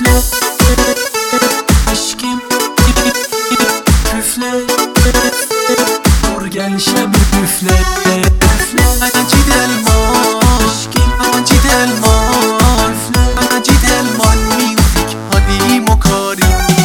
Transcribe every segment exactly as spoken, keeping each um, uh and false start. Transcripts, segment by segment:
Üfle aşkım, üfle, dur gel şebi üfle. Üfle acı delman aşkım, acı delman. Üfle acı delman müzik hadi mokari.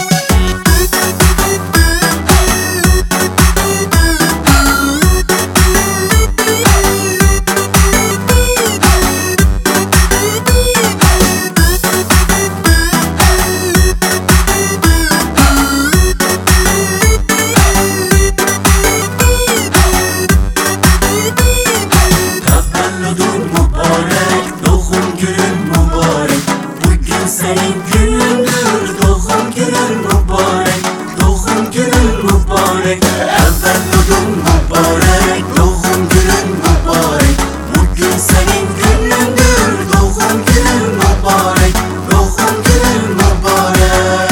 Senin günündür, doğum günün mübarek, doğum günün mübarek. Evveludun mübarek, doğum günün mübarek. Bugün senin günündür, doğum günün mübarek, doğum günün mübarek.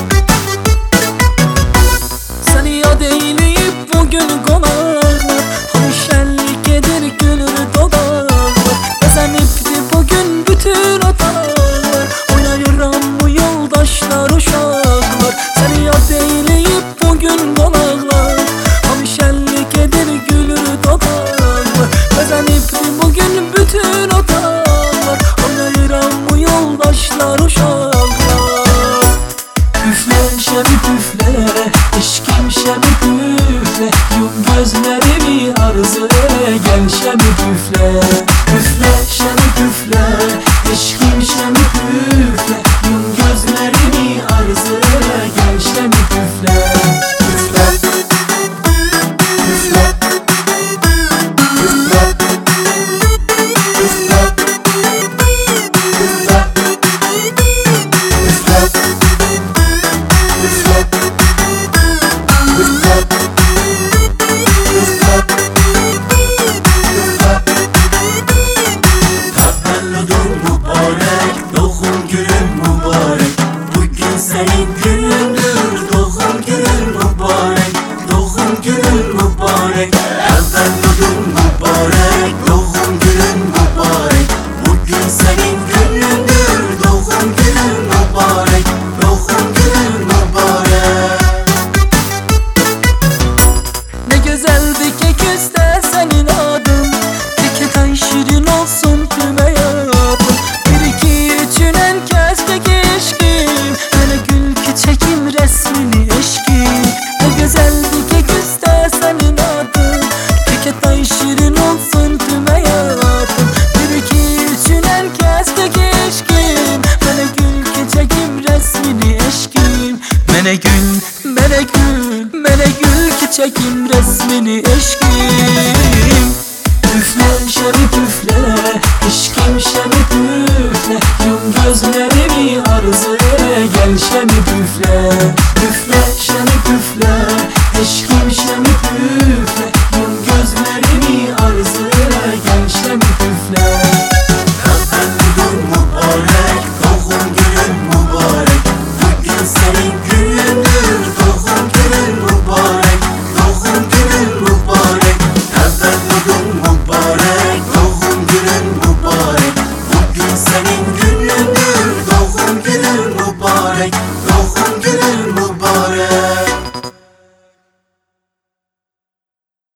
Seni yad eyleyip bugün konarlar, hoşellik edir gülür dolarlar. Bezenipti bugün bütün otalar, bu yoldaşlar uşaklar. Seni yad eyleyip bugün konaklar, hamşellik edir gülür dolarlar. Bezenipti bugün bütün otalar, oynayıram bu yoldaşlar uşaklar. Üfle şebip üfle, eşkim şebip üfle, yum gözlerimi arzu ele, gel şebip üfle. Üfle şebip üfle, eşkim şebip üfle, yum gözlerimi arzu ele, gel şebip üfle. Üfle, üfle, üfle, üfle, üfle, üfle, üfle, üfle, üfle, üfle. Evveludun mübarek, doğum günün mübarek. Bugün senin günündür, doğum günün mübarek, doğum günün mübarek. Evveludun mübarek, doğum günün mübarek. Bugün senin günündür, doğum günün mübarek, doğum günün mübarek. Ne güzeldi kek üstte senin adın, kek ay şirin olsun tüm hayatım. Bir iki üçünen kez kek eşkim, hele gül ki çekim resmini eşkim. Ne güzeldi kek üstte senin adın, kek ay şirin olsun tüm hayatım. Bir iki üçünen kez kek eşkim, hele gül ki çekim resmini eşkim. Mene gül, mene gül, mene gül ki çekim resmini eşkim. Üfle şerif üfle.